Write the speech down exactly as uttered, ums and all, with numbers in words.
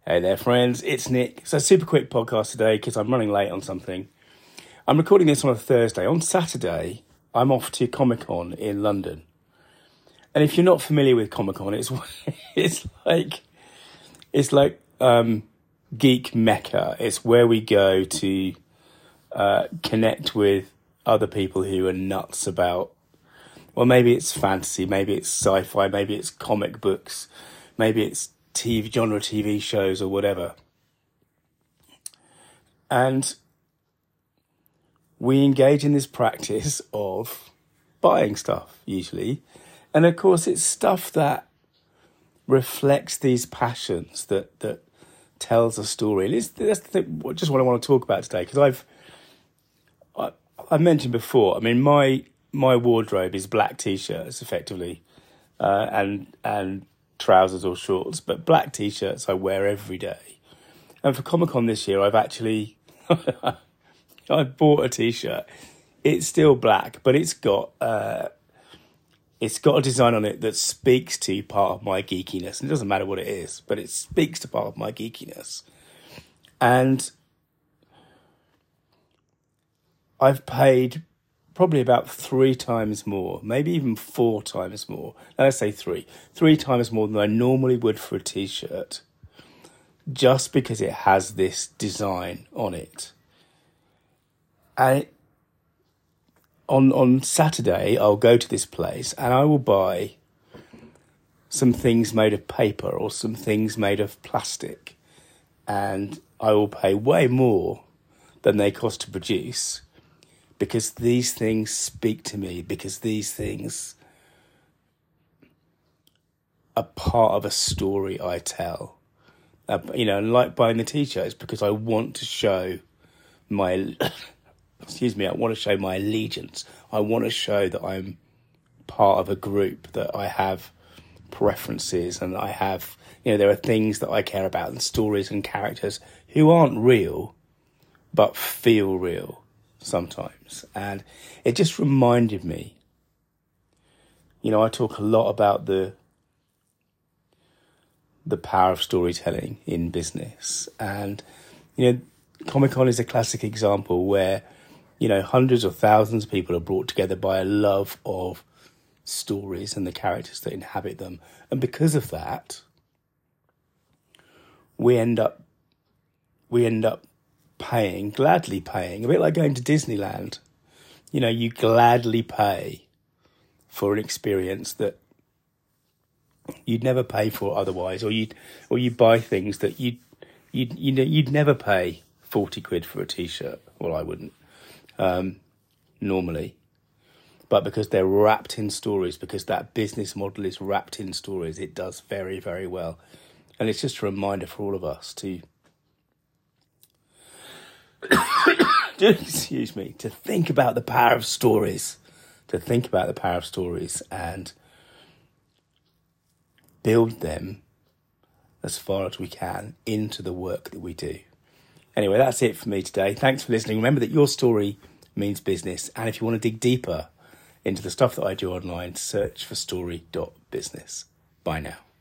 Hey there, friends. It's Nick. It's a super quick podcast today because I'm running late on something. I'm recording this on a Thursday. On Saturday, I'm off to Comic-Con in London. And if you're not familiar with Comic-Con, it's it's like it's like um, geek mecca. It's where we go to uh, connect with other people who are nuts about. Well, maybe it's fantasy, maybe it's sci-fi, maybe it's comic books, maybe it's T V genre T V shows or whatever. And we engage in this practice of buying stuff, usually. And of course, it's stuff that reflects these passions, that that tells a story. And it's, that's the thing, just what I want to talk about today, because I've I, I mentioned before, I mean, my my wardrobe is black T-shirts, effectively, uh, and and trousers or shorts, but black T-shirts I wear every day. And for Comic-Con this year, I've actually I bought a T-shirt. It's still black, but it's got uh, it's got a design on it that speaks to part of my geekiness. And it doesn't matter what it is, but it speaks to part of my geekiness. And I've paid probably about three times more, maybe even four times more. Now, let's say three. Three times more than I normally would for a T-shirt, just because it has this design on it. And it, on on Saturday, I'll go to this place and I will buy some things made of paper or some things made of plastic. And I will pay way more than they cost to produce, because these things speak to me, because these things are part of a story I tell. Uh, you know, like buying the T-shirts, because I want to show my, excuse me, I want to show my allegiance. I want to show that I'm part of a group, that I have preferences, and I have, you know, there are things that I care about, and stories and characters who aren't real, but feel real sometimes. And it just reminded me, you know, I talk a lot about the the power of storytelling in business, and you know, Comic-Con is a classic example where, you know, hundreds or thousands of people are brought together by a love of stories and the characters that inhabit them. And because of that, we end up we end up paying, gladly paying, a bit like going to Disneyland. You know, you gladly pay for an experience that you'd never pay for otherwise, or you'd or you buy things that you'd you'd you know you'd never pay forty quid for a T-shirt. Well, I wouldn't um, normally, but because they're wrapped in stories, because that business model is wrapped in stories, it does very, very well. And it's just a reminder for all of us to excuse me, to think about the power of stories, to think about the power of stories and build them as far as we can into the work that we do. Anyway, that's it for me today. Thanks for listening. Remember that your story means business. And if you want to dig deeper into the stuff that I do online, search for story dot business. Bye now.